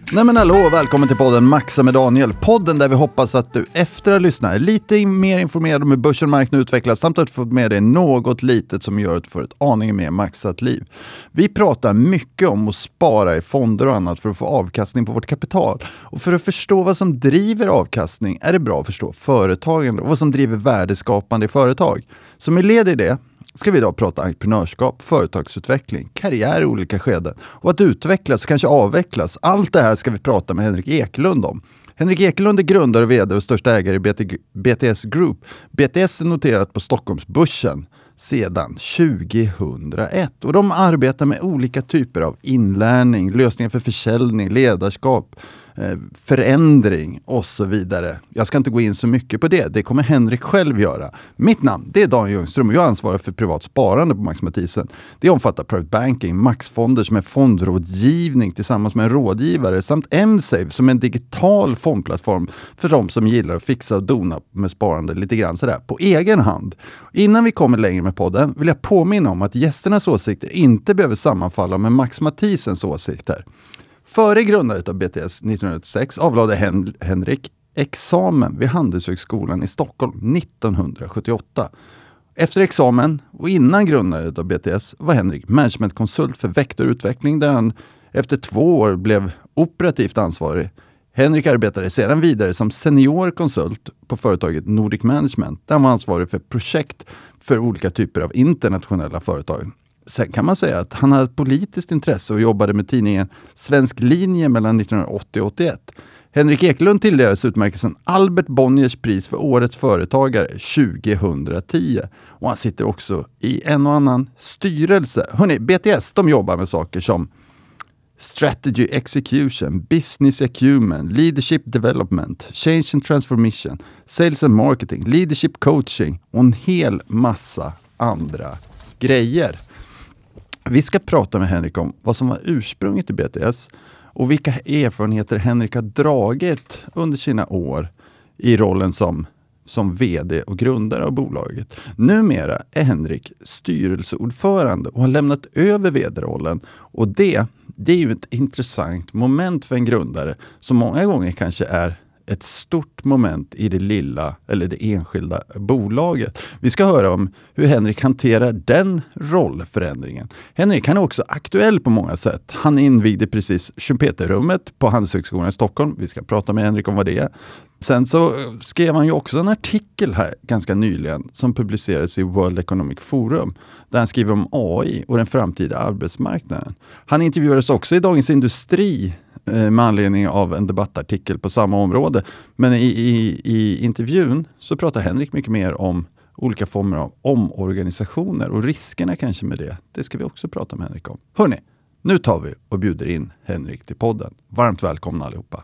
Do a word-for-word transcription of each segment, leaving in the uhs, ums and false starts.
Nej men hallå och välkommen till podden Maxa med Daniel. Podden där vi hoppas att du efter att lyssna är lite mer informerad om hur börsen och marknaden utvecklas samt att du får med dig något litet som gör att du får ett aning mer maxat liv. Vi pratar mycket om att spara i fonder och annat för att få avkastning på vårt kapital. Och för att förstå vad som driver avkastning är det bra att förstå företagande och vad som driver värdeskapande i företag. Så med led i det ska vi idag prata entreprenörskap, företagsutveckling, karriär i olika skeden och att utvecklas och kanske avvecklas. Allt det här ska vi prata med Henrik Ekelund om. Henrik Ekelund är grundare och vd och största ägare i B T S Group. B T S är noterat på Stockholmsbörsen sedan tjugohundraett och de arbetar med olika typer av inlärning, lösningar för försäljning, ledarskap, förändring och så vidare. Jag ska inte gå in så mycket på det. Det kommer Henrik själv göra. Mitt namn, det är Dan Ljungström och jag ansvarar för privat sparande på Max Mathisen. Det omfattar private banking, Maxfonder som är fondrådgivning tillsammans med en rådgivare samt M-Save som är en digital fondplattform för de som gillar att fixa och dona med sparande lite grann sådär på egen hand. Innan vi kommer längre med podden vill jag påminna om att gästernas åsikter inte behöver sammanfalla med Max Mathisens åsikter. Före grundandet av B T S nittonhundraåttiosex avlade Hen- Henrik examen vid Handelshögskolan i Stockholm nittonhundrasjuttioåtta. Efter examen och innan grundandet av B T S var Henrik managementkonsult för vektorutveckling där han efter två år blev operativt ansvarig. Henrik arbetade sedan vidare som seniorkonsult på företaget Nordic Management där han var ansvarig för projekt för olika typer av internationella företag. Sen kan man säga att han hade ett politiskt intresse och jobbade med tidningen Svensk linje mellan nittonhundraåttio och åttioett. Henrik Ekelund tilldelades utmärkelsen Albert Bonniers pris för årets företagare tjugohundratio. Och han sitter också i en och annan styrelse. Hörrni, B T S de jobbar med saker som strategy execution, business acumen, leadership development, change and transformation, sales and marketing, leadership coaching och en hel massa andra grejer. Vi ska prata med Henrik om vad som var ursprunget till B T S och vilka erfarenheter Henrik har dragit under sina år i rollen som, som vd och grundare av bolaget. Numera är Henrik styrelseordförande och har lämnat över vd-rollen och det, det är ju ett intressant moment för en grundare som många gånger kanske är ett stort moment i det lilla eller det enskilda bolaget. Vi ska höra om hur Henrik hanterar den rollförändringen. Henrik han är också aktuell på många sätt. Han invigde precis Schumpeterrummet på Handelshögskolan i Stockholm. Vi ska prata med Henrik om vad det är. Sen så skrev han ju också en artikel här ganska nyligen som publicerades i World Economic Forum där han skriver om A I och den framtida arbetsmarknaden. Han intervjuades också i Dagens Industri med anledning av en debattartikel på samma område. Men i, i, i intervjun så pratar Henrik mycket mer om olika former av omorganisationer och riskerna kanske med det. Det ska vi också prata med Henrik om. Hörrni, nu tar vi och bjuder in Henrik till podden. Varmt välkomna allihopa.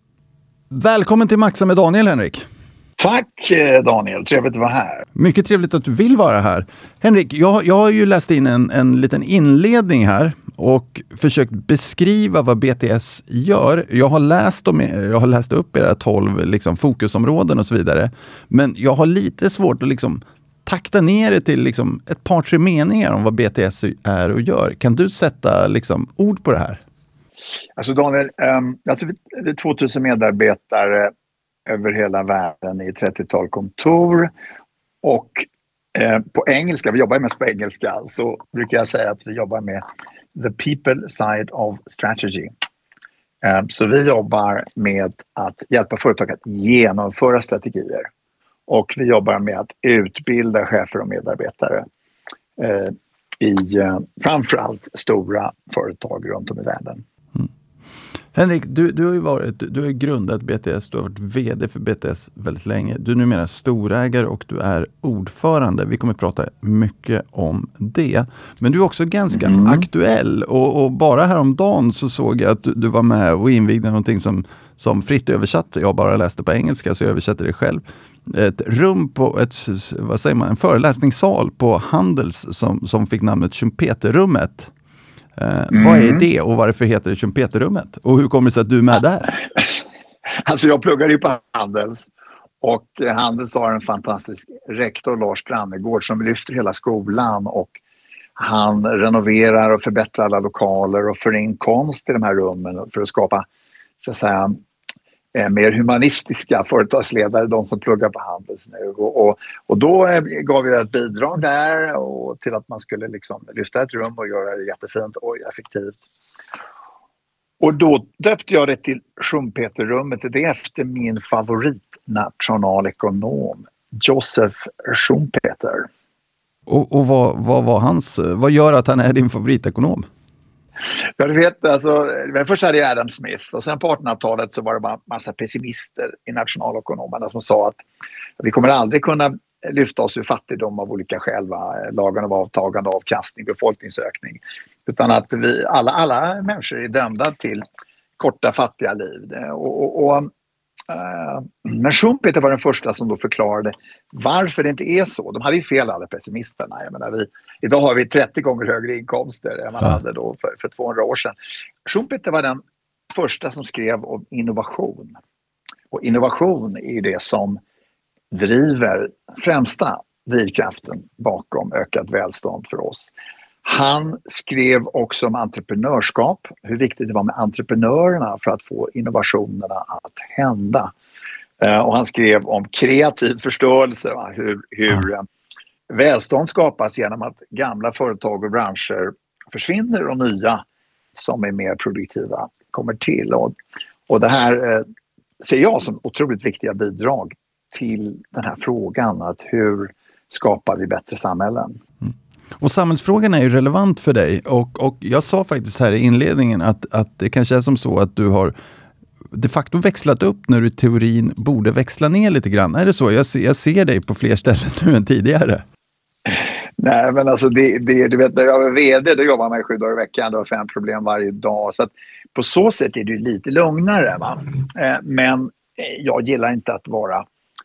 Välkommen till Maxa med Daniel, Henrik. Tack Daniel, trevligt att vara här. Mycket trevligt att du vill vara här. Henrik, jag, jag har ju läst in en, en liten inledning här och försökt beskriva vad B T S gör. Jag har läst, om, jag har läst upp era tolv liksom, fokusområden och så vidare. Men jag har lite svårt att liksom, takta ner det till liksom, ett par, tre meningar om vad B T S är och gör. Kan du sätta liksom, ord på det här? Alltså Daniel, um, alltså, det är tvåtusen medarbetare över hela världen i trettiotal kontor och eh, på engelska, vi jobbar mest på engelska, så brukar jag säga att vi jobbar med the people side of strategy. Eh, så vi jobbar med att hjälpa företag att genomföra strategier och vi jobbar med att utbilda chefer och medarbetare eh, i eh, framförallt stora företag runt om i världen. Mm. Henrik, du, du har ju varit, du har grundat B T S, du har varit vd för B T S väldigt länge. Du är numera storägare och du är ordförande. Vi kommer att prata mycket om det. Men du är också ganska mm. aktuell och, och bara häromdagen så såg jag att du, du var med och invigde någonting som, som fritt översatt. Jag bara läste på engelska så jag översätter det själv. Ett rum på ett, vad säger man, en föreläsningssal på Handels som, som fick namnet Schumpeterrummet. Uh, mm. Vad är det och varför heter det Schumpeterrummet? Och hur kommer det sig att du är med där? Alltså jag pluggar ju på Handels och Handels har en fantastisk rektor, Lars Grannegård, som lyfter hela skolan och han renoverar och förbättrar alla lokaler och för in konst i de här rummen för att skapa så att säga, eh, mer humanistiska företagsledare, de som pluggar på Handels nu. Och, och, och då eh, gav vi ett bidrag där och till att man skulle liksom lyfta ett rum och göra det jättefint och effektivt. Och då döpte jag det till Schumpeterrummet. Det är efter min favoritnationalekonom Joseph Schumpeter. Och, och vad, vad var hans, vad gör att han är din favoritekonom? Ja, du vet, alltså, först hade jag Adam Smith och sen på artonhundratalet så var det bara en massa pessimister i nationalekonomerna som sa att vi kommer aldrig kunna lyfta oss ur fattigdom av olika skäl, va? Lagen av avtagande, avkastning, befolkningsökning. Utan att vi, alla, alla människor är dömda till korta fattiga liv. Och, och, och, uh, men Schumpeter var den första som då förklarade varför det inte är så. De hade ju fel, alla pessimisterna. Jag menar, vi, idag har vi trettio gånger högre inkomster än man ja. hade då för, för tvåhundra år sedan. Schumpeter var den första som skrev om innovation. Och innovation är det som driver främsta drivkraften bakom ökat välstånd för oss. Han skrev också om entreprenörskap, hur viktigt det var med entreprenörerna för att få innovationerna att hända. Och han skrev om kreativ förstörelse, va? hur, hur ja. välstånd skapas genom att gamla företag och branscher försvinner och nya som är mer produktiva kommer till. Och, och det här eh, ser jag som otroligt viktiga bidrag till den här frågan, att hur skapar vi bättre samhällen? Mm. Och samhällsfrågan är ju relevant för dig och, och jag sa faktiskt här i inledningen att, att det kanske är som så att du har de facto växlat upp när du i teorin borde växla ner lite grann. Är det så? Jag ser, jag ser dig på fler ställen nu än tidigare. Nej, men alltså det, det, du vet, när jag var vd då jobbar man sju dagar i veckan, då har fem problem varje dag. Så att på så sätt är det lite lugnare. Va? Eh, men jag gillar inte att vara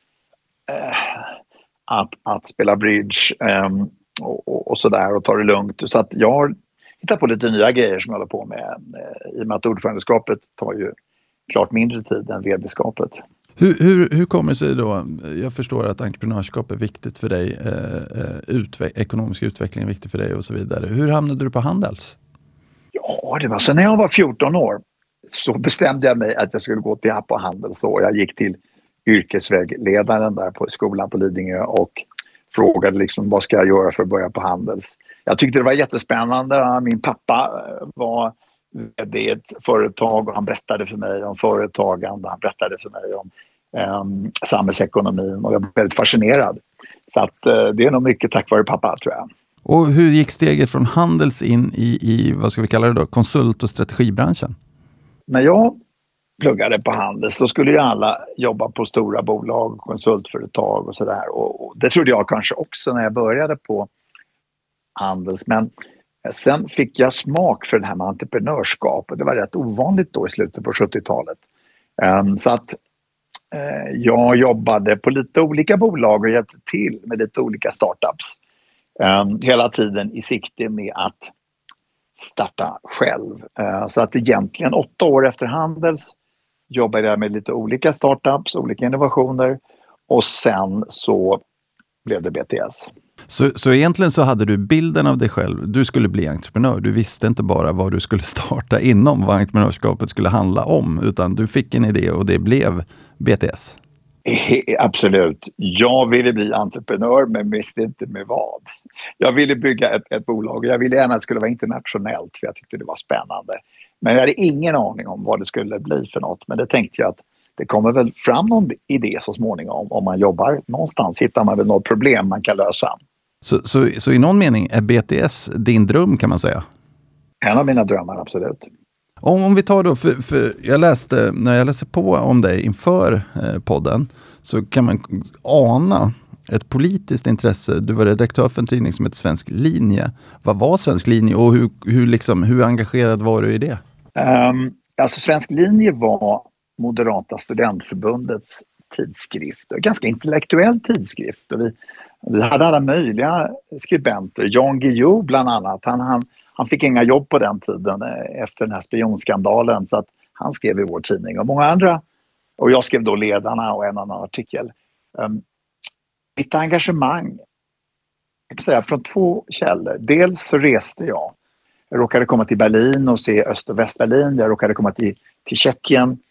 eh, att, att spela bridge eh, och, och, och sådär och ta det lugnt. Så att jag har hittat på lite nya grejer som jag håller på med. Eh, I och med att ordförandeskapet tar ju klart mindre tid än vd-skapet. Hur, hur, hur kommer det sig då? Jag förstår att entreprenörskap är viktigt för dig, eh, utve- ekonomisk utveckling är viktig för dig och så vidare. Hur hamnade du på Handels? Ja, det var så när jag var fjorton år så bestämde jag mig att jag skulle gå till på Handels och jag gick till yrkesvägledaren där på skolan på Lidingö och frågade liksom vad ska jag göra för att börja på Handels. Jag tyckte det var jättespännande. Min pappa var vd i ett företag och han berättade för mig om företagande, han berättade för mig om um, samhällsekonomin och jag blev väldigt fascinerad. Så att uh, det är nog mycket tack vare pappa, tror jag. Och hur gick steget från Handels in i, i vad ska vi kalla det då, konsult- och strategibranschen? När jag pluggade på Handels då skulle ju alla jobba på stora bolag, konsultföretag och sådär. Och, och det trodde jag kanske också när jag började på Handels, men sen fick jag smak för det här med entreprenörskap och det var rätt ovanligt då i slutet på sjuttiotalet. Um, så att uh, jag jobbade på lite olika bolag och hjälpte till med lite olika startups. Um, hela tiden i sikte med att starta själv. Uh, så att egentligen åtta år efter Handels jobbade jag med lite olika startups, olika innovationer och sen så blev det B T S. Så, så egentligen så hade du bilden av dig själv. Du skulle bli entreprenör. Du visste inte bara vad du skulle starta inom, vad entreprenörskapet skulle handla om, utan du fick en idé och det blev B T S. Absolut. Jag ville bli entreprenör men visste inte med vad. Jag ville bygga ett, ett bolag och jag ville gärna att det skulle vara internationellt för jag tyckte det var spännande. Men jag hade ingen aning om vad det skulle bli för något. Men det tänkte jag att det kommer väl fram någon idé så småningom. Om man jobbar någonstans hittar man väl något problem man kan lösa. Så, så, så i någon mening är B T S din dröm, kan man säga? En av mina drömmar, absolut. Om, om vi tar då, för, för jag läste, när jag läste på om dig inför eh, podden så kan man ana ett politiskt intresse. Du var redaktör för en tidning som heter Svensk linje. Vad var Svensk linje och hur, hur, liksom, hur engagerad var du i det? Um, alltså Svensk linje var Moderata studentförbundets tidskrift. Ganska intellektuell tidskrift. Och vi, vi hade alla möjliga skribenter. Jan Guillou bland annat. Han, han, han fick inga jobb på den tiden efter den här spionskandalen. Så att han skrev i vår tidning. Och många andra. Och jag skrev då ledarna och en annan artikel. Um, mitt engagemang, jag kan säga från två källor. Dels så reste jag. Jag råkade komma till Berlin och se Öst- och Västberlin. Jag råkade komma till, till Tjeckien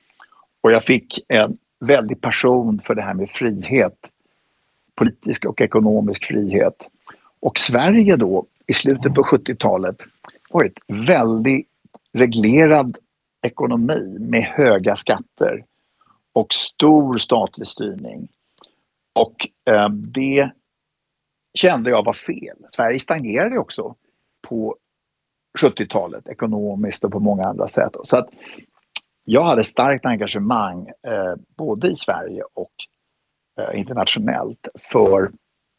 Och jag fick en väldig passion för det här med frihet. Politisk och ekonomisk frihet. Och Sverige då i slutet på sjuttiotalet var ett väldigt reglerad ekonomi med höga skatter och stor statlig styrning. Och eh, det kände jag var fel. Sverige stagnerade också på sjuttiotalet ekonomiskt och på många andra sätt. Så att jag hade starkt engagemang eh, både i Sverige och eh, internationellt för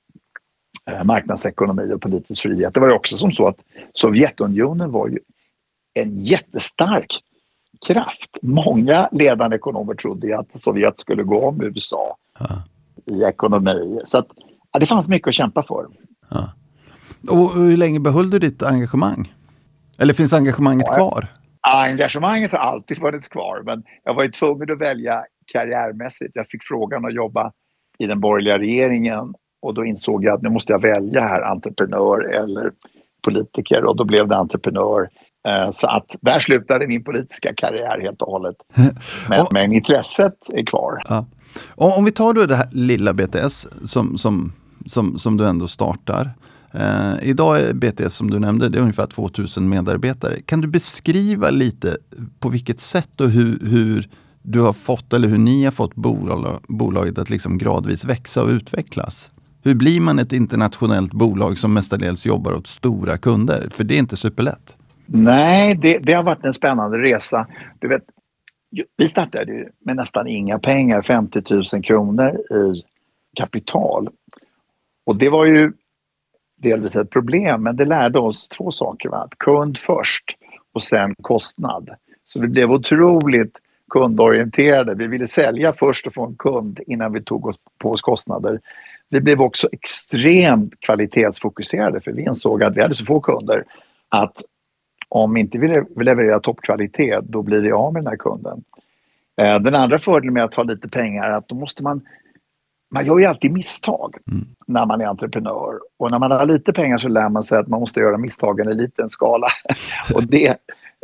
eh, marknadsekonomi och politisk frihet. Det var ju också som så att Sovjetunionen var ju en jättestark kraft. Många ledande ekonomer trodde att Sovjet skulle gå om U S A ja. i ekonomi. Så att, ja, det fanns mycket att kämpa för. Ja. Och hur länge behöll du ditt engagemang? Eller finns engagemanget ja, kvar? Engagemanget har alltid varit kvar, men jag var ju tvungen att välja karriärmässigt. Jag fick frågan att jobba i den borgerliga regeringen och då insåg jag att nu måste jag välja här, entreprenör eller politiker, och då blev det entreprenör. Så att där slutade min politiska karriär helt och hållet. Men, och, men intresset är kvar. Ja. Och om vi tar då det här lilla B T S som, som, som, som du ändå startar. Eh, idag är B T S, som du nämnde, det är ungefär tvåtusen medarbetare. Kan du beskriva lite på vilket sätt och hur, hur du har fått eller hur ni har fått bolag, bolaget att liksom gradvis växa och utvecklas? Hur blir man ett internationellt bolag som mestadels jobbar åt stora kunder? För det är inte superlätt. Nej, det, det har varit en spännande resa. Du vet, vi startade ju med nästan inga pengar, femtio tusen kronor i kapital. Och det var ju delvis ett problem, men det lärde oss två saker. Va? Kund först och sen kostnad. Så vi blev otroligt kundorienterade. Vi ville sälja först och få en kund innan vi tog oss på oss kostnader. Vi blev också extremt kvalitetsfokuserade, för vi insåg att vi hade så få kunder att om inte vi levererar toppkvalitet, då blir det av med den här kunden. Den andra fördelen med att ha lite pengar är att då måste man, man gör ju alltid misstag mm. när man är entreprenör. Och när man har lite pengar så lär man sig att man måste göra misstagen i liten skala. Och det,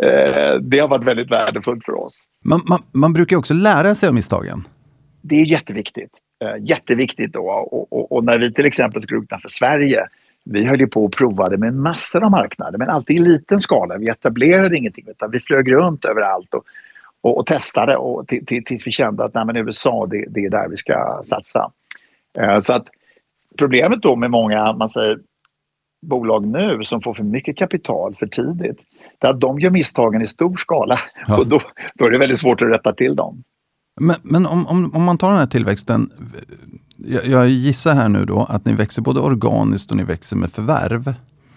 det har varit väldigt värdefullt för oss. Man, man, man brukar också lära sig av misstagen. Det är jätteviktigt. Jätteviktigt då. Och, och, och när vi till exempel skulle utanför Sverige, vi höll ju på och provade med massor av marknader, men alltid i liten skala. Vi etablerade ingenting, utan vi flög runt överallt och, och, och testade och t- t- tills vi kände att nej, men U S A, det, det är där vi ska satsa. Uh, så att problemet då med många, man säger, bolag nu som får för mycket kapital för tidigt, det är att de gör misstagen i stor skala ja. och då, då är det väldigt svårt att rätta till dem. Men, men om, om, om man tar den här tillväxten, jag, jag gissar här nu då att ni växer både organiskt och ni växer med förvärv.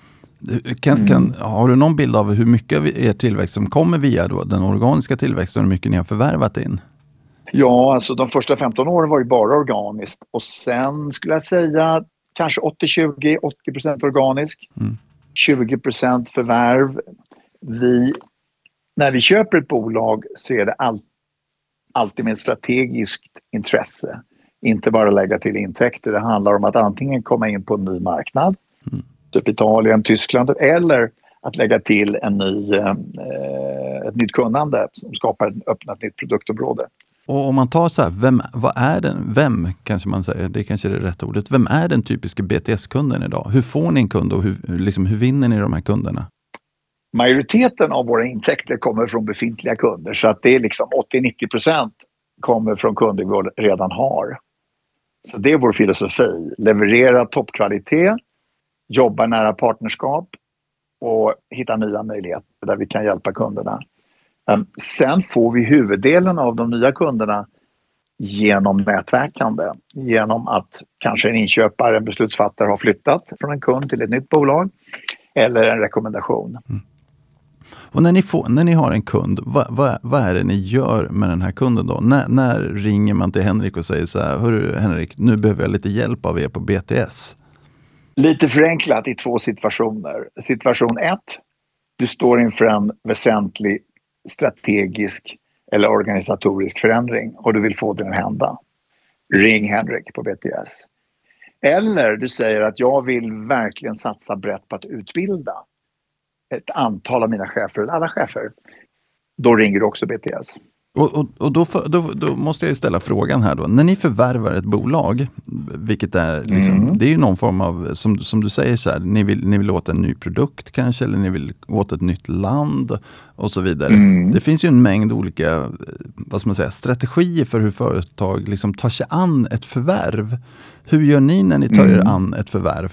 Kan, mm. kan, har du någon bild av hur mycket av er tillväxt som kommer via då den organiska tillväxten och hur mycket ni har förvärvat in? Ja, alltså de första femton åren var ju bara organiskt och sen skulle jag säga kanske åttio tjugo, åttio procent organisk, mm. tjugo procent förvärv. Vi, när vi köper ett bolag så är det alltid alltid med ett strategiskt intresse. Inte bara lägga till intäkter. Det handlar om att antingen komma in på en ny marknad, mm. typ Italien, Tyskland, eller att lägga till en ny, eh, ett nytt kunnande som skapar ett öppnat nytt produktområde. Och om man tar så här, vem, vad är den, vem kanske man säger, det kanske är det rätta ordet, vem är den typiska B T S-kunden idag? Hur får ni en kund och hur, liksom, hur vinner ni de här kunderna? Majoriteten av våra intäkter kommer från befintliga kunder, så att det är liksom åttio till nittio procent kommer från kunder vi redan har. Så det är vår filosofi. Leverera toppkvalitet, jobba nära partnerskap och hitta nya möjligheter där vi kan hjälpa kunderna. Sen får vi huvuddelen av de nya kunderna genom nätverkande. Genom att kanske en inköpare, en beslutsfattare har flyttat från en kund till ett nytt bolag eller en rekommendation. Mm. Och när ni, får, när ni har en kund, vad, vad, vad är det ni gör med den här kunden då? När, när ringer man till Henrik och säger så här, hörru Henrik, nu behöver jag lite hjälp av er på B T S? Lite förenklat i två situationer. Situation ett, du står inför en väsentlig strategisk eller organisatorisk förändring och du vill få den att hända. Ring Henrik på B T S. Eller du säger att jag vill verkligen satsa brett på att utbilda ett antal av mina chefer, alla chefer. Då ringer du också B T S. Och, och, och då, för, då, då måste jag ju ställa frågan här då. När ni förvärvar ett bolag, vilket är liksom, mm. det är ju någon form av, som, som du säger så här, ni vill, ni vill åt en ny produkt kanske, eller ni vill åt ett nytt land och så vidare. Mm. Det finns ju en mängd olika, vad ska man säga, strategier för hur företag liksom tar sig an ett förvärv. Hur gör ni när ni tar mm. er an ett förvärv?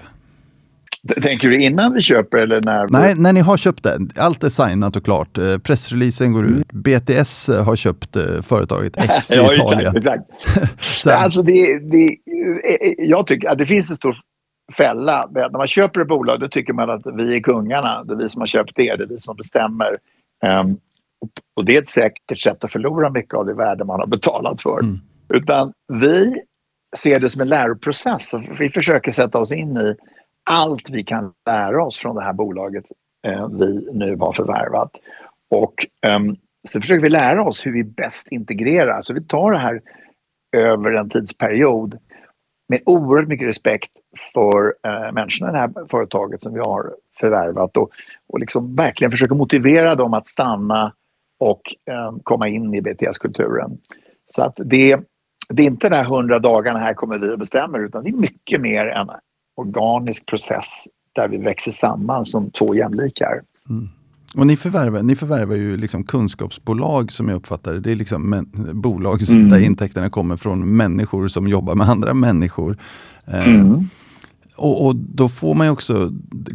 Tänker du innan vi köper eller när? Vi... Nej, när ni har köpt det. Allt är signat och klart. Pressreleasen går mm. ut. B T S har köpt företaget X i ja, Italien. Exakt, exakt. alltså det, det, jag tycker att det finns en stor fälla. När man köper ett bolag, då tycker man att vi är kungarna. Det är vi som har köpt det. Det är vi som bestämmer. Um, och det är ett säkert sätt att förlora mycket av det värde man har betalat för. Mm. Utan vi ser det som en läroprocess. Vi försöker sätta oss in i allt vi kan lära oss från det här bolaget eh, vi nu har förvärvat. Och eh, så försöker vi lära oss hur vi bäst integrerar. Så vi tar det här över en tidsperiod med oerhört mycket respekt för eh, människorna i det här företaget som vi har förvärvat. Och, och liksom verkligen försöka motivera dem att stanna och eh, komma in i B T S-kulturen. Så att det, det är inte de här hundra dagarna här kommer vi att bestämma, utan det är mycket mer än organisk process där vi växer samman som två jämlikar. Mm. Och ni förvärvar, ni förvärvar ju liksom kunskapsbolag som jag uppfattar det. Det är liksom men, bolag mm. där intäkterna kommer från människor som jobbar med andra människor. Mm. Eh, och, och då får man ju också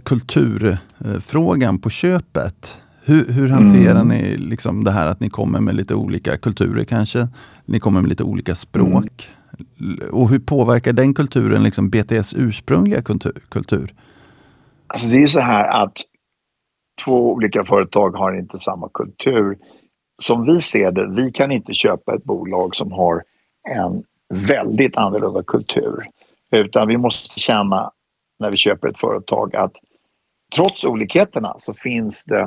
kulturfrågan på köpet. Hur, hur hanterar mm. ni liksom det här att ni kommer med lite olika kulturer kanske? Ni kommer med lite olika språk. Mm. Och hur påverkar den kulturen liksom B T S ursprungliga kultur? Alltså det är så här att två olika företag har inte samma kultur. Som vi ser det, vi kan inte köpa ett bolag som har en väldigt annorlunda kultur. Utan vi måste känna när vi köper ett företag att trots olikheterna så finns det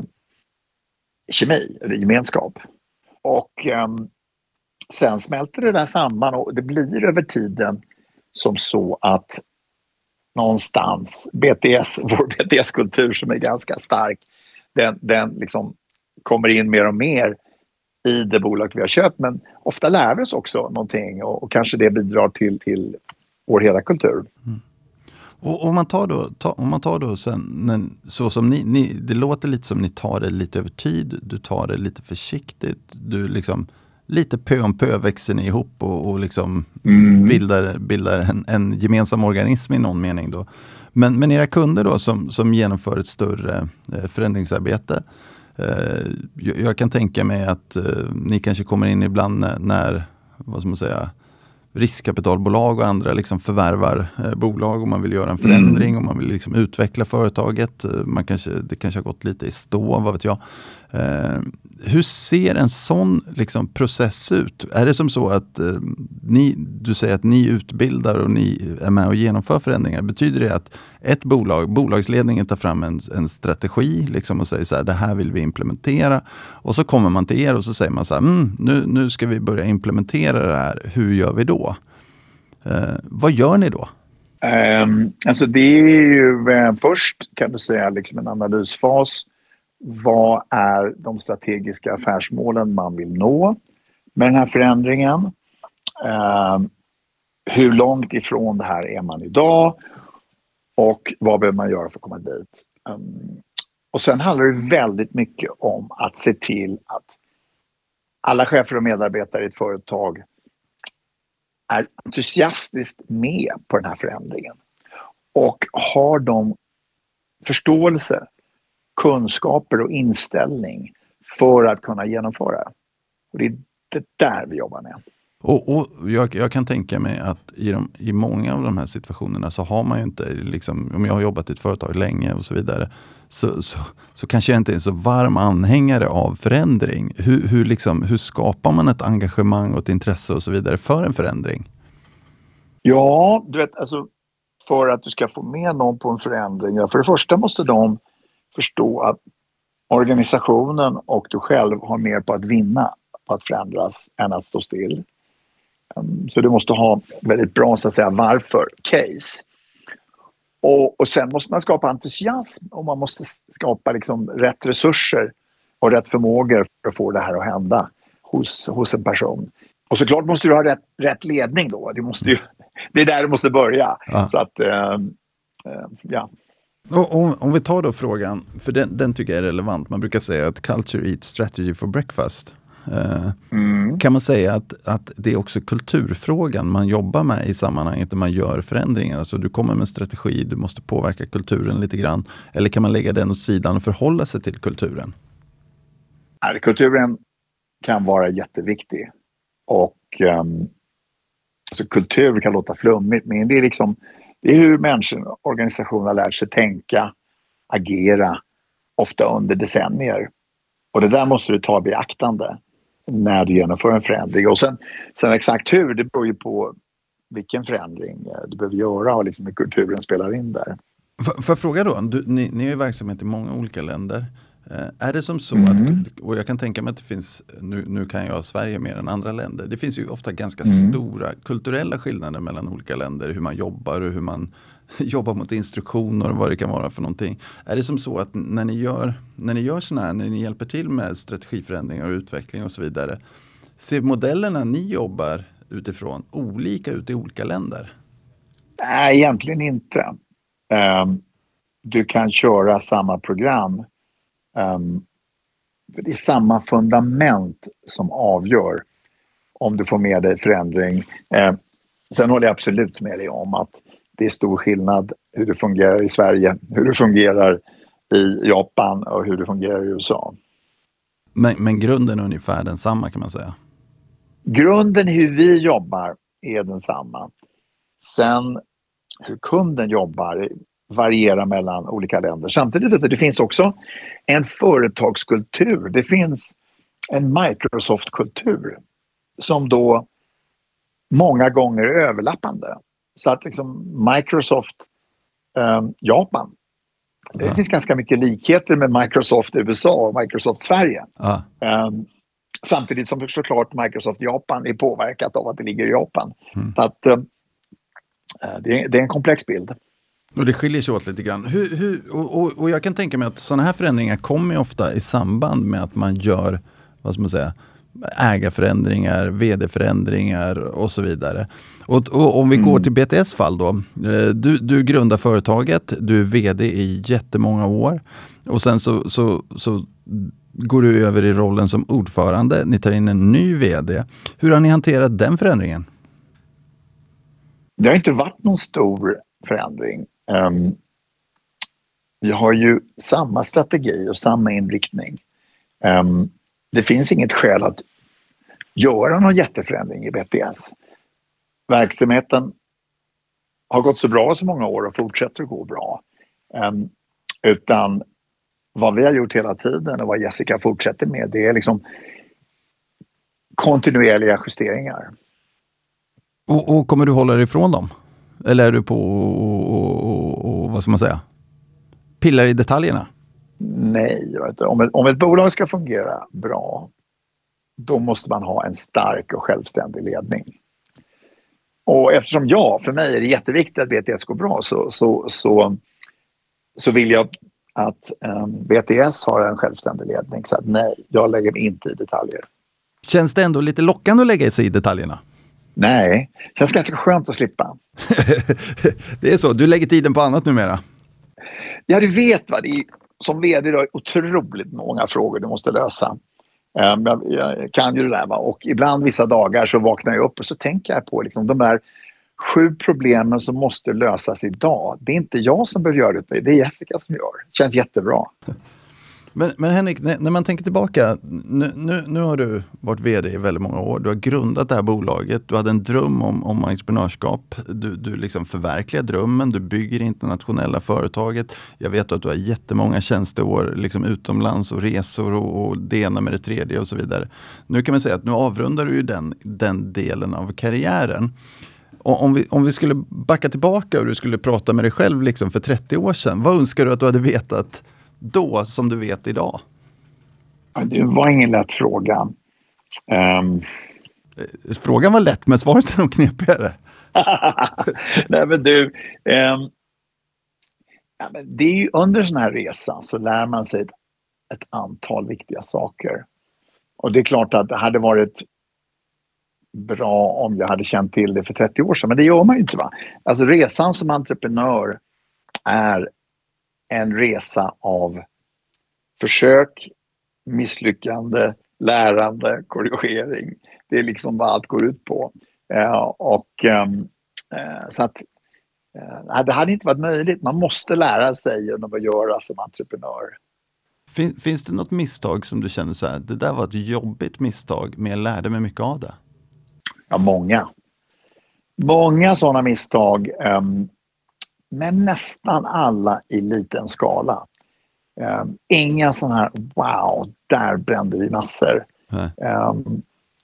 kemi eller gemenskap. Och um, sen smälter det där samman och det blir över tiden som så att någonstans B T S, vår B T S-kultur som är ganska stark, den, den liksom kommer in mer och mer i det bolag vi har köpt. Men ofta lär vi oss också någonting och, och kanske det bidrar till, till vår hela kultur. Mm. Och om man tar då, ta, om man tar då sen, när, så som ni, ni, det låter lite som ni tar det lite över tid, du tar det lite försiktigt, du liksom lite pö om pö växer ni ihop och, och liksom mm. bildar, bildar en, en gemensam organism i någon mening då. Men, men era kunder då som, som genomför ett större eh, förändringsarbete, eh, jag, jag kan tänka mig att eh, ni kanske kommer in ibland när, när vad ska man säga, riskkapitalbolag och andra liksom förvärvar eh, bolag och man vill göra en förändring mm. och man vill liksom utveckla företaget. Man kanske, det kanske har gått lite i stå, vad vet jag. Eh, hur ser en sån liksom, process ut? Är det som så att eh, ni, du säger att ni utbildar och ni är med och genomför förändringar? Betyder det att ett bolag, bolagsledningen tar fram en, en strategi liksom, och säger så här, det här vill vi implementera, och så kommer man till er och så säger man så här, mm, nu, nu ska vi börja implementera det här, hur gör vi då? Eh, vad gör ni då? Um, alltså det är ju eh, först kan du säga liksom en analysfas. Vad är de strategiska affärsmålen man vill nå med den här förändringen? Um, hur långt ifrån det här är man idag? Och vad behöver man göra för att komma dit? Um, och sen handlar det väldigt mycket om att se till att alla chefer och medarbetare i ett företag är entusiastiskt med på den här förändringen. Och har de förståelse, kunskaper och inställning för att kunna genomföra. Och det är det där vi jobbar med. Och, och jag, jag kan tänka mig att i, de, i många av de här situationerna så har man ju inte, liksom, om jag har jobbat i ett företag länge och så vidare, så, så, så kanske jag inte är en så varm anhängare av förändring. Hur, hur, liksom, hur skapar man ett engagemang och ett intresse och så vidare för en förändring? Ja, du vet, alltså för att du ska få med någon på en förändring, ja, för det första måste de förstå att organisationen och du själv har mer på att vinna på att förändras än att stå still. Um, så du måste ha väldigt bra, så att säga, varför case. Och, och sen måste man skapa entusiasm och man måste skapa liksom rätt resurser och rätt förmågor för att få det här att hända hos, hos en person. Och såklart måste du ha rätt, rätt ledning då. Du måste ju, det är där du måste börja. Ja. Så att, eh, eh, ja. Och om, om vi tar då frågan, för den, den tycker jag är relevant. Man brukar säga att culture eats strategy for breakfast. Eh, Mm. Kan man säga att, att det är också kulturfrågan man jobbar med i sammanhanget när man gör förändringar? Alltså du kommer med en strategi, du måste påverka kulturen lite grann. Eller kan man lägga den åt sidan och förhålla sig till kulturen? Nej, kulturen kan vara jätteviktig. Och um, alltså kultur kan låta flummigt, men det är liksom det är hur människor och organisationer har lärt sig tänka, agera, ofta under decennier. Och det där måste du ta i beaktande när du genomför en förändring. Och sen, sen exakt hur, det beror ju på vilken förändring du behöver göra och liksom hur kulturen spelar in där. Får jag fråga då, du, ni, ni är ju verksamhet i många olika länder. Eh, är det som så Mm. att, och jag kan tänka mig att det finns, nu, nu kan jag Sverige mer än andra länder, det finns ju ofta ganska Mm. stora kulturella skillnader mellan olika länder, hur man jobbar och hur man jobbar mot instruktioner och vad det kan vara för någonting. Är det som så att när ni gör, när ni gör sådana här, när ni hjälper till med strategiförändringar och utveckling och så vidare, ser modellerna ni jobbar utifrån olika ut i olika länder? Nej, egentligen inte. Um, du kan köra samma program. Um, det är samma fundament som avgör om du får med dig förändring. Um, sen håller jag absolut med dig om att det är stor skillnad hur det fungerar i Sverige, hur det fungerar i Japan och hur det fungerar i U S A. Men, men grunden är ungefär densamma kan man säga. Grunden hur vi jobbar är densamma. Sen hur kunden jobbar varierar mellan olika länder. Samtidigt att det finns också en företagskultur. Det finns en Microsoft-kultur som då många gånger är överlappande. Så att liksom Microsoft eh, Japan, det Ja. finns ganska mycket likheter med Microsoft U S A och Microsoft Sverige. Ja. Eh, samtidigt som såklart Microsoft Japan är påverkat av att det ligger i Japan. Mm. Så att eh, det, är, det är en komplex bild. Och det skiljer sig åt lite grann. Hur, hur, och, och, och jag kan tänka mig att sådana här förändringar kommer ju ofta i samband med att man gör, vad ska man säga, ägarförändringar, vd-förändringar och så vidare. Och, och om vi mm. går till B T S fall då. Du, du grundar företaget, du är vd i jättemånga år och sen så, så, så går du över i rollen som ordförande. Ni tar in en ny vd. Hur har ni hanterat den förändringen? Det har inte varit någon stor förändring. Um, vi har ju samma strategi och samma inriktning. Um, det finns inget skäl att göra någon jätteförändring i B T S. Verksamheten har gått så bra så många år och fortsätter att gå bra. Um, utan vad vi har gjort hela tiden och vad Jessica fortsätter med, det är liksom kontinuerliga justeringar. Och, och kommer du hålla dig ifrån dem? Eller är du på och, och, och, och vad ska man säga? Pillar i detaljerna? Nej, vet du. Om, ett, om ett bolag ska fungera bra, då måste man ha en stark och självständig ledning. Och eftersom jag, för mig är det jätteviktigt att B T S går bra, så, så, så, så vill jag att um, B T S har en självständig ledning. Så att nej, jag lägger mig inte i detaljer. Känns det ändå lite lockande att lägga sig i detaljerna? Nej, det känns ganska skönt att slippa. Det är så, du lägger tiden på annat numera. Ja, du vet vad det är. Som vd är otroligt många frågor du måste lösa. Um, jag, jag kan ju det där, va? Och ibland vissa dagar så vaknar jag upp och så tänker jag på liksom, de där sju problemen som måste lösas idag. Det är inte jag som behöver göra det, det är Jessica som gör. Det känns jättebra. Men, men Henrik, när, när man tänker tillbaka, nu, nu, nu har du varit vd i väldigt många år. Du har grundat det här bolaget, du hade en dröm om, om entreprenörskap. Du, du liksom förverkligar drömmen, du bygger internationella företaget. Jag vet att du har jättemånga tjänsteår liksom utomlands och resor och, och det ena med det tredje och så vidare. Nu kan man säga att nu avrundar du ju den, den delen av karriären. Och om, vi, om vi skulle backa tillbaka och du skulle prata med dig själv liksom för trettio år sedan, vad önskar du att du hade vetat då som du vet idag? Det var ingen lätt fråga. Um... Frågan var lätt, men svaret är nog knepigare. Nej, men du, um... ja, men det är ju under sån här resa så lär man sig ett, ett antal viktiga saker. och det är klart att det hade varit bra om jag hade känt till det för trettio år sedan, men det gör man ju inte, va? Alltså resan som entreprenör är en resa av försök, misslyckande, lärande, korrigering. Det är liksom vad allt går ut på. Uh, och um, uh, så att uh, det hade inte varit möjligt. Man måste lära sig att göra som entreprenör. Fin, finns det något misstag som du känner så här, det där var ett jobbigt misstag, men jag lärde mig mycket av det? Ja, många. Många sådana misstag. Um, men nästan alla i liten skala. Um, inga sådana här, wow, där brände vi massor. Um,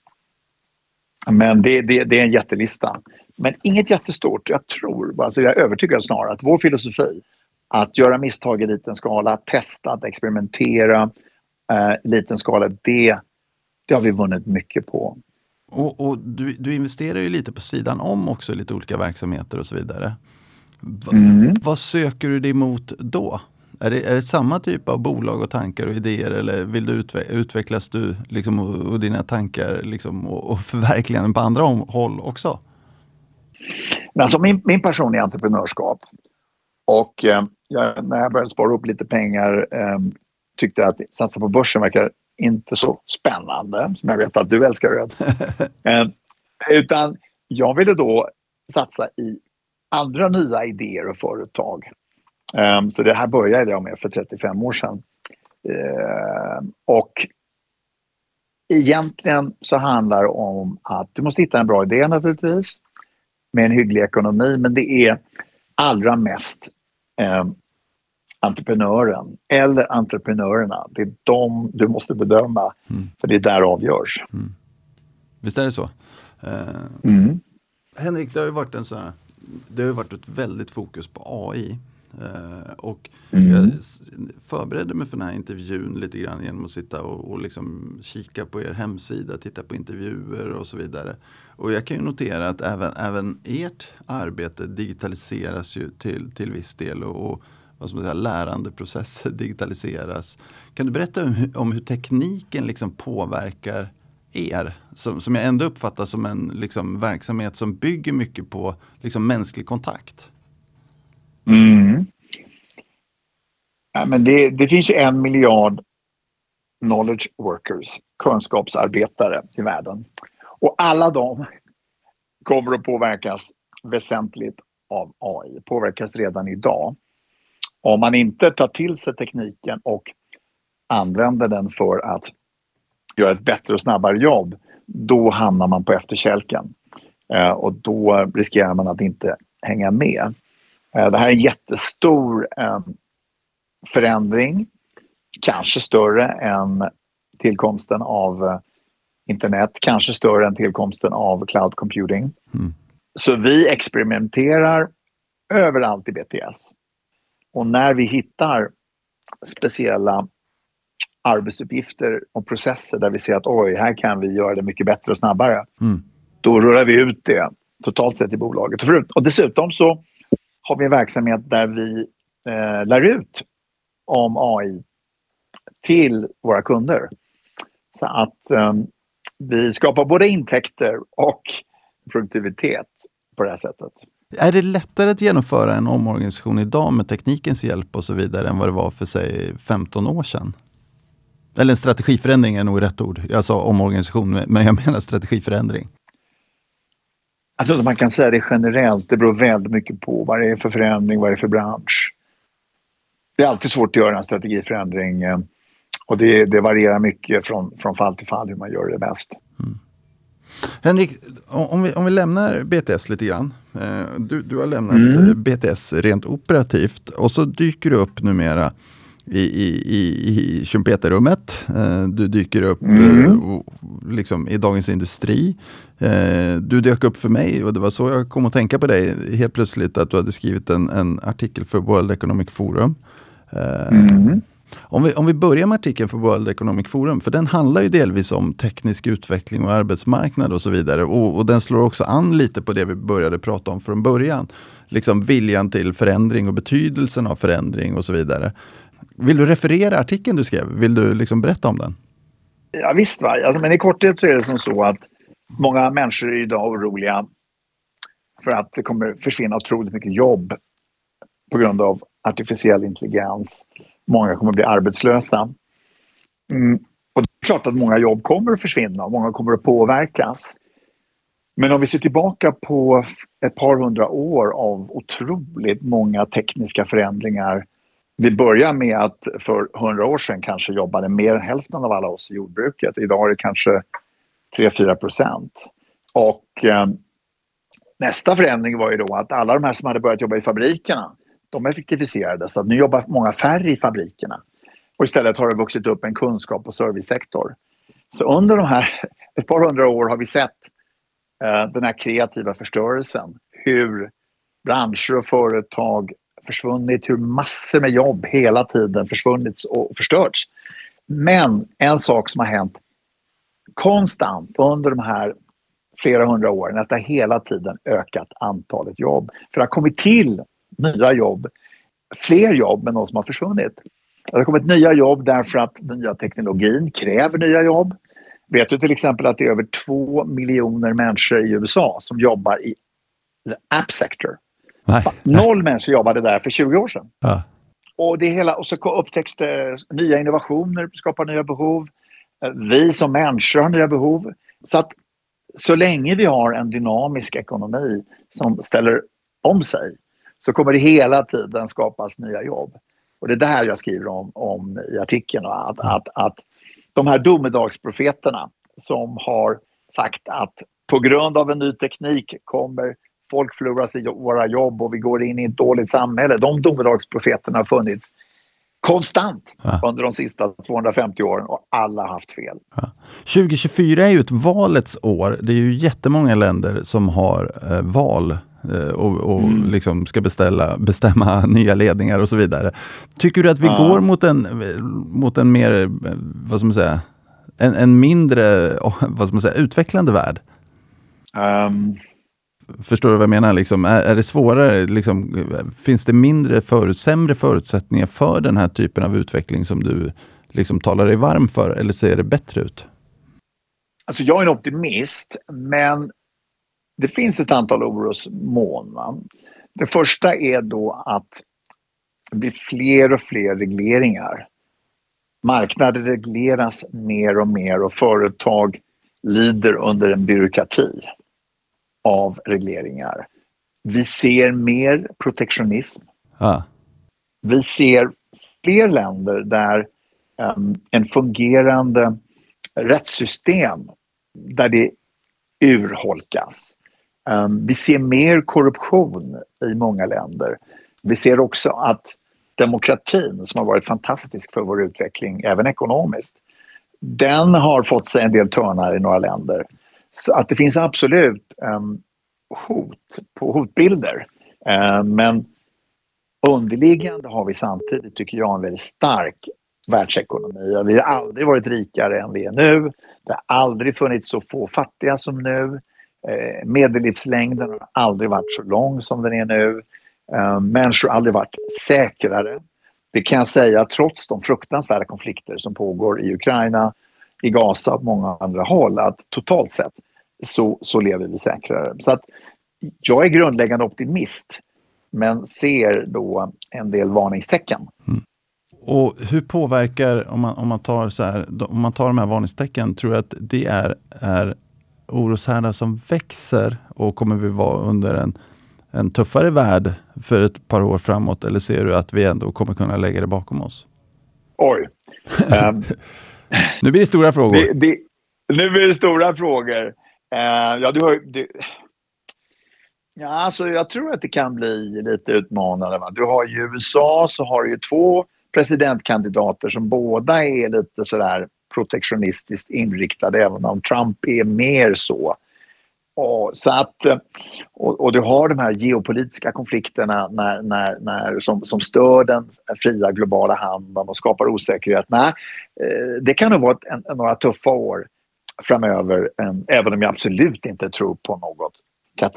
men det, det, det är en jättelista. Men inget jättestort. Jag tror, alltså jag är övertygad snarare att vår filosofi, att göra misstag i liten skala, testa, att experimentera uh, i liten skala, det, det har vi vunnit mycket på. Och, och du, du investerar ju lite på sidan om också i lite olika verksamheter och så vidare. Va, mm. Vad söker du dig emot då? Är det, är det samma typ av bolag och tankar och idéer, eller vill du utve- utvecklas du liksom, och, och dina tankar liksom, och, och förverkliganden på andra om, håll också? Alltså min, min passion är entreprenörskap. Och eh, jag, när jag började spara upp lite pengar eh, tyckte jag att satsa på börsen verkar inte så spännande, som jag vet att du älskar det. eh, utan jag ville då satsa i andra nya idéer och företag. Um, så det här började jag med för trettiofem år sedan. Uh, och egentligen så handlar det om att du måste hitta en bra idé naturligtvis, med en hygglig ekonomi, men det är allra mest um, entreprenören eller entreprenörerna. Det är de du måste bedöma, mm. för det är där avgörs. Mm. Visst är det så? Uh, mm. Henrik, det har ju varit en så här, det har ju varit ett väldigt fokus på A I. Uh, och mm. jag förberedde mig för den här intervjun lite grann genom att sitta och, och liksom kika på er hemsida, titta på intervjuer och så vidare. Och jag kan ju notera att även, även ert arbete digitaliseras ju till, till viss del, och, och vad ska man säga, lärandeprocesser digitaliseras. Kan du berätta om, om hur tekniken liksom påverkar er, som, som jag ändå uppfattar som en liksom, verksamhet som bygger mycket på liksom, mänsklig kontakt? Mm. Ja, men det, det finns ju en miljard knowledge workers, kunskapsarbetare i världen. Och alla de kommer att påverkas väsentligt av A I. Påverkas redan idag. Om man inte tar till sig tekniken och använder den för att göra ett bättre och snabbare jobb, då hamnar man på efterkälken. Eh, och då riskerar man att inte hänga med. Eh, det här är en jättestor eh, förändring. Kanske större än tillkomsten av eh, internet. Kanske större än tillkomsten av cloud computing. Mm. Så vi experimenterar överallt i B T S. Och när vi hittar speciella arbetsuppgifter och processer där vi ser att oj, här kan vi göra det mycket bättre och snabbare. Mm. Då rullar vi ut det totalt sett i bolaget. Och, förut, och dessutom så har vi en verksamhet där vi eh, lär ut om A I till våra kunder. Så att eh, vi skapar både intäkter och produktivitet på det här sättet. Är det lättare att genomföra en omorganisation idag med teknikens hjälp och så vidare än vad det var för sig femton år sedan? Eller en strategiförändring är nog rätt ord. Jag sa omorganisation, men jag menar strategiförändring. Jag tror inte man kan säga det generellt. Det beror väldigt mycket på vad det är för förändring, vad det är för bransch. Det är alltid svårt att göra en strategiförändring. Och det, det varierar mycket från, från fall till fall hur man gör det bäst. Mm. Henrik, om vi, om vi lämnar B T S lite grann. Du, du har lämnat mm. B T S rent operativt. Och så dyker du upp numera i, i, i, i Schumpeterrummet. Du dyker upp mm. liksom, i Dagens Industri. Du dök upp för mig och det var så jag kom att tänka på dig helt plötsligt, att du hade skrivit en, en artikel för World Economic Forum. Mm. Om vi, om vi börjar med artikeln för World Economic Forum, för den handlar ju delvis om teknisk utveckling och arbetsmarknad och så vidare. Och, och den slår också an lite på det vi började prata om från början. Liksom viljan till förändring och betydelsen av förändring och så vidare. Vill du referera artikeln du skrev? Vill du liksom berätta om den? Ja, visst va, alltså, men i korthet så är det som så att många människor är idag oroliga för att det kommer försvinna otroligt mycket jobb på grund av artificiell intelligens. Många kommer bli arbetslösa. Mm. Och det är klart att många jobb kommer att försvinna och många kommer att påverkas. Men om vi ser tillbaka på ett par hundra år av otroligt många tekniska förändringar. Vi börjar med att för hundra år sedan kanske jobbade mer än hälften av alla oss i jordbruket. Idag är det kanske tre till fyra procent. Och eh, nästa förändring var ju då att alla de här som hade börjat jobba i fabrikerna, de effektiviserades. Så att nu jobbar många färre i fabrikerna. Och istället har det vuxit upp en kunskap- och servicesektor. Så under de här ett par hundra år har vi sett eh, den här kreativa förstörelsen. Hur branscher och företag försvunnit, hur massor med jobb hela tiden försvunnit och förstörts. Men en sak som har hänt konstant under de här flera hundra åren, att det hela tiden ökat antalet jobb. För det har kommit till nya jobb, fler jobb än de som har försvunnit. Det har kommit nya jobb därför att den nya teknologin kräver nya jobb. Vet du till exempel att det är över två miljoner människor i U S A som jobbar i the app sector. Nej. Noll människor jobbade där för tjugo år sedan. Ja. Och, det hela, och så upptäcks det nya innovationer, skapar nya behov. Vi som människor har nya behov. Så att så länge vi har en dynamisk ekonomi som ställer om sig så kommer det hela tiden skapas nya jobb. Och det är det här jag skriver om, om i artikeln. Att, mm. att, att de här domedagsprofeterna som har sagt att på grund av en ny teknik kommer folk förlorar sig våra jobb och vi går in i ett dåligt samhälle. De domedagsprofeterna har funnits konstant ja. under de sista tvåhundrafemtio åren och alla har haft fel. Ja. tjugo tjugofyra är ju ett valets år. Det är ju jättemånga länder som har eh, val eh, och, och mm. liksom ska beställa, bestämma nya ledningar och så vidare. Tycker du att vi ja. går mot en, mot en mer, vad ska man säga, en, en mindre, vad ska man säga, utvecklande värld? Um. Förstår du vad jag menar? Liksom, är, är det svårare? Liksom, finns det mindre för, sämre förutsättningar för den här typen av utveckling som du liksom talar dig varm för? Eller ser det bättre ut? Alltså jag är en optimist, men det finns ett antal orosmoln. Va? Det första är då att det blir fler och fler regleringar. Marknader regleras mer och mer och företag lider under en byråkrati av regleringar. Vi ser mer protektionism. Ah. Vi ser fler länder där um, en fungerande rättssystem där det urholkas. Um, vi ser mer korruption i många länder. Vi ser också att demokratin som har varit fantastisk för vår utveckling, även ekonomiskt, den har fått sig en del törnar i några länder. Så att det finns absolut um, hot på hotbilder. Um, men underliggande har vi samtidigt, tycker jag, en väldigt stark världsekonomi. Vi har aldrig varit rikare än vi är nu. Det har aldrig funnits så få fattiga som nu. Uh, medellivslängden har aldrig varit så lång som den är nu. Uh, människor har aldrig varit säkrare. Det kan jag säga trots de fruktansvärda konflikter som pågår i Ukraina, i Gaza och på många andra håll, att totalt sett så, så lever vi säkrare. Så att jag är grundläggande optimist, men ser då en del varningstecken. Mm. Och hur påverkar, om man, om man tar så här, om man tar de här varningstecken, tror du att det är, är oroshärdar som växer och kommer vi vara under en, en tuffare värld för ett par år framåt, eller ser du att vi ändå kommer kunna lägga det bakom oss? Oj. um, nu blir det stora frågor. Det, det, nu blir det stora frågor. Uh, ja, du har du, ja, alltså jag tror att det kan bli lite utmanande. Va? Du har ju i U S A så har du ju två presidentkandidater som båda är lite sådär protektionistiskt inriktade, även om Trump är mer så. Och, så att, och, och du har de här geopolitiska konflikterna när, när, när, som, som stör den fria globala handeln och skapar osäkerhet. Nej, det kan nog vara en, en, några tuffa år framöver, en, även om jag absolut inte tror på något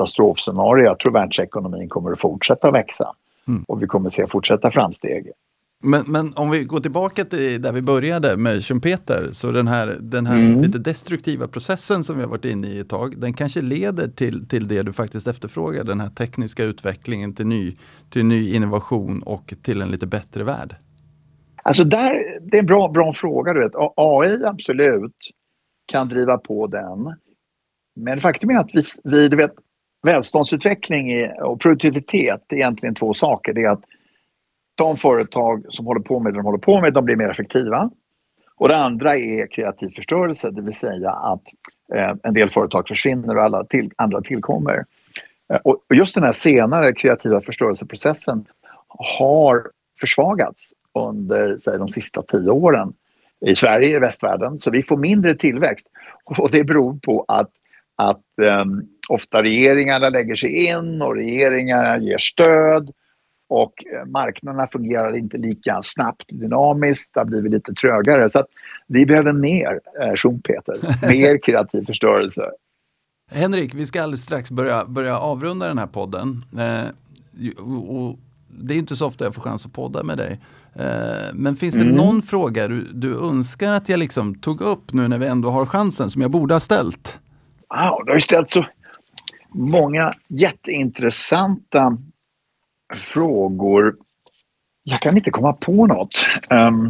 katastrofscenario. Jag tror världsekonomin kommer att fortsätta växa mm. och vi kommer att se fortsätta framsteg. Men, men om vi går tillbaka till där vi började med Schumpeter, så den här, den här Mm. lite destruktiva processen som vi har varit inne i ett tag, den kanske leder till, till det du faktiskt efterfrågar, den här tekniska utvecklingen till ny, till ny innovation och till en lite bättre värld. Alltså där, det är en bra, bra fråga. Du vet. A I absolut kan driva på den. Men faktum är att vi, vi du vet, välståndsutveckling är, och produktivitet är egentligen två saker. Det är att de företag som håller på med det de håller på med, de blir mer effektiva. Och det andra är kreativ förstörelse, det vill säga att eh, en del företag försvinner och alla till, andra tillkommer. Eh, och, och just den här senare kreativa förstörelseprocessen har försvagats under säg, de sista tio åren i Sverige, i västvärlden. Så vi får mindre tillväxt. Och det beror på att, att um, ofta regeringarna lägger sig in och regeringarna ger stöd. Och marknaderna fungerar inte lika snabbt, dynamiskt, det har blivit lite trögare. Så att vi behöver mer eh, Schumpeter, mer kreativ förstörelse. Henrik, vi ska alldeles strax börja, börja avrunda den här podden. Eh, och, och det är inte så ofta jag får chans att podda med dig. Eh, men finns det mm. någon fråga du, du önskar att jag liksom tog upp nu när vi ändå har chansen, som jag borde ha ställt? Wow, du har ju ställt så många jätteintressanta frågor. Jag kan inte komma på något. Um...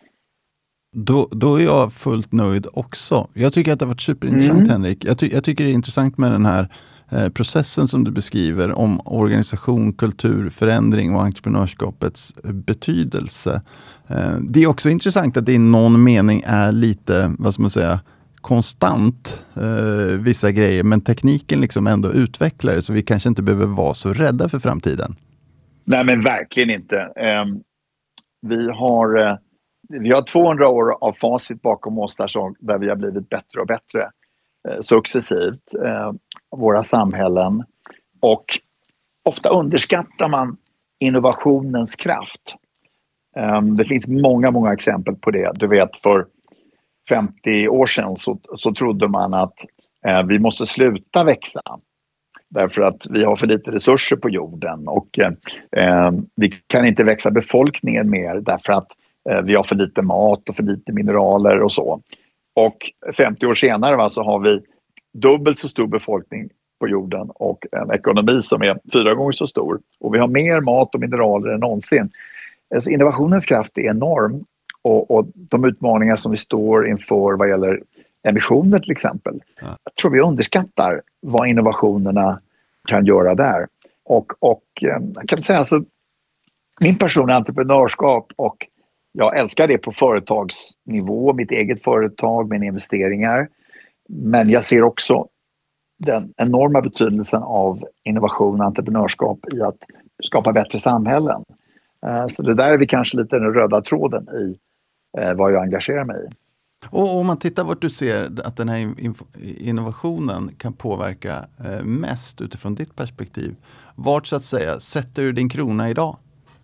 Då, då är jag fullt nöjd också. Jag tycker att det har varit superintressant, mm. Henrik. Jag, ty- jag tycker det är intressant med den här eh, processen som du beskriver om organisation, kultur, förändring och entreprenörskapets betydelse. Eh, det är också intressant att det i någon mening är lite, vad ska man säga, konstant eh, vissa grejer, men tekniken liksom ändå utvecklar det, så vi kanske inte behöver vara så rädda för framtiden. Nej, men verkligen inte. Eh, vi har eh, vi har tvåhundra år av facit bakom oss där, så, där vi har blivit bättre och bättre eh, successivt, eh, våra samhällen. Och ofta underskattar man innovationens kraft. Eh, det finns många, många exempel på det. Du vet, för femtio år sedan så, så trodde man att eh, vi måste sluta växa. Därför att vi har för lite resurser på jorden och eh, vi kan inte växa befolkningen mer därför att eh, vi har för lite mat och för lite mineraler och så. Och femtio år senare va, så har vi dubbelt så stor befolkning på jorden och en ekonomi som är fyra gånger så stor. Och vi har mer mat och mineraler än någonsin. Alltså innovationens kraft är enorm och, och de utmaningar som vi står inför vad gäller emissioner till exempel. Ja. Jag tror vi underskattar vad innovationerna kan göra där. Och, och jag kan säga alltså, min personliga entreprenörskap, och jag älskar det på företagsnivå, mitt eget företag, mina investeringar. Men jag ser också den enorma betydelsen av innovation och entreprenörskap i att skapa bättre samhällen. Så det där är vi kanske lite den röda tråden i vad jag engagerar mig i. Och om man tittar vart du ser att den här innovationen kan påverka mest utifrån ditt perspektiv, vart så att säga sätter du din krona idag?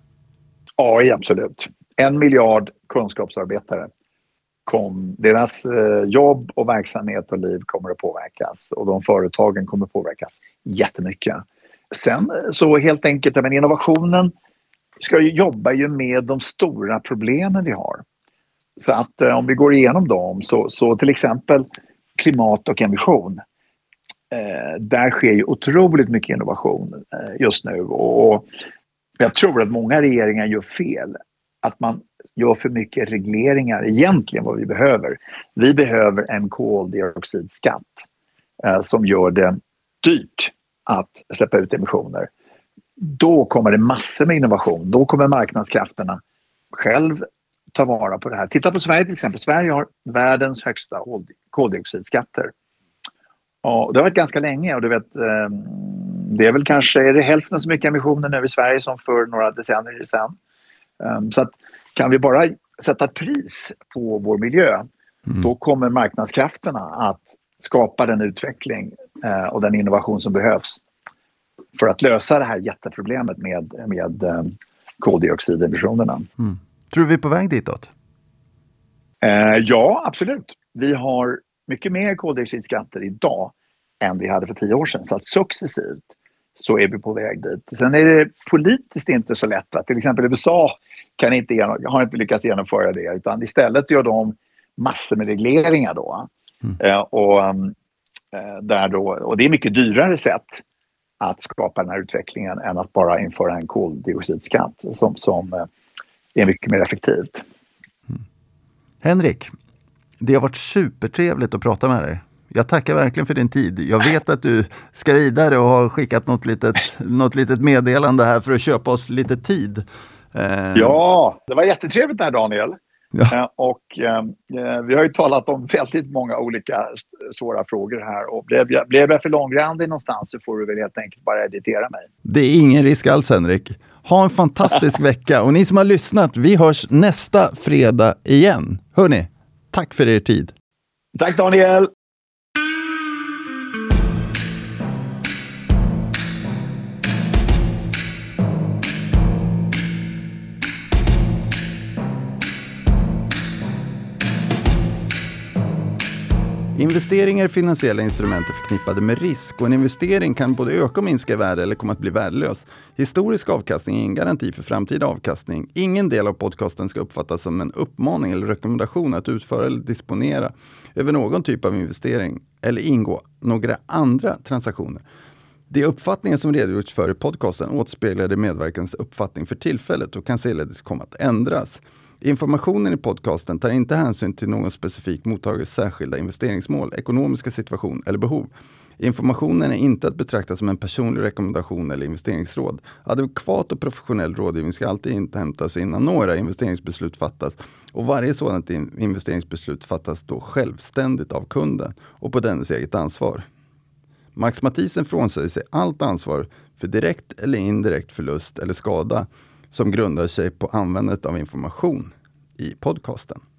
Ja, absolut. En miljard kunskapsarbetare. Kom, deras eh, jobb och verksamhet och liv kommer att påverkas och de företagen kommer att påverkas jättemycket. Sen så helt enkelt, men innovationen ska ju jobba ju med de stora problemen vi har. Så att eh, om vi går igenom dem så, så till exempel klimat och emission. Eh, där sker ju otroligt mycket innovation eh, just nu och, och jag tror att många regeringar gör fel. Att man gör för mycket regleringar egentligen vad vi behöver. Vi behöver en koldioxidskatt eh, som gör det dyrt att släppa ut emissioner. Då kommer det massor med innovation. Då kommer marknadskrafterna själv ta vara på det här. Titta på Sverige till exempel. Sverige har världens högsta koldioxidskatter. Och det har varit ganska länge och du vet, eh, det är väl kanske är det hälften så mycket emissioner nu i Sverige som för några decennier sedan. Um, så att kan vi bara sätta pris på vår miljö, mm. då kommer marknadskrafterna att skapa den utveckling uh, och den innovation som behövs för att lösa det här jätteproblemet med, med um, koldioxidemissionerna. Mm. Tror du vi är på väg ditåt? Uh, ja, absolut. Vi har mycket mer koldioxidskatter idag än vi hade för tio år sedan. Så att successivt så är vi på väg dit. Sen är det politiskt inte så lätt. Va? Till exempel U S A kan inte genom, har inte lyckats genomföra det, utan istället gör de massor med regleringar då. Mm. Eh, och, eh, där då, och det är mycket dyrare sätt att skapa den här utvecklingen än att bara införa en koldioxidskatt som, som eh, är mycket mer effektivt. Mm. Henrik, det har varit supertrevligt att prata med dig. Jag tackar verkligen för din tid. Jag vet att du ska vidare och har skickat något litet, något litet meddelande här för att köpa oss lite tid. Eh. Ja, det var jättetrevligt här, Daniel. Ja. Eh, och eh, vi har ju talat om väldigt många olika svåra frågor här. Och blev jag, blev jag för långrandig någonstans så får du väl helt enkelt bara editera mig. Det är ingen risk alls, Henrik. Ha en fantastisk vecka. Och ni som har lyssnat, vi hörs nästa fredag igen. Hörrni, tack för er tid. Tack, Daniel. Investeringar är finansiella instrument är förknippade med risk och en investering kan både öka och minska i värde eller komma att bli värdelös. Historisk avkastning är ingen garanti för framtida avkastning. Ingen del av podcasten ska uppfattas som en uppmaning eller rekommendation att utföra eller disponera över någon typ av investering eller ingå några andra transaktioner. De uppfattningar som redogjorts för i podcasten återspeglar de medverkans uppfattning för tillfället och kan således komma att ändras. Informationen i podcasten tar inte hänsyn till någon specifik mottagares särskilda investeringsmål, ekonomiska situation eller behov. Informationen är inte att betrakta som en personlig rekommendation eller investeringsråd. Adekvat och professionell rådgivning ska alltid inhämtas innan några investeringsbeslut fattas och varje sådant investeringsbeslut fattas då självständigt av kunden och på dennes eget ansvar. Max Matthiessen frånsäger sig allt ansvar för direkt eller indirekt förlust eller skada som grundar sig på användandet av information i podcasten.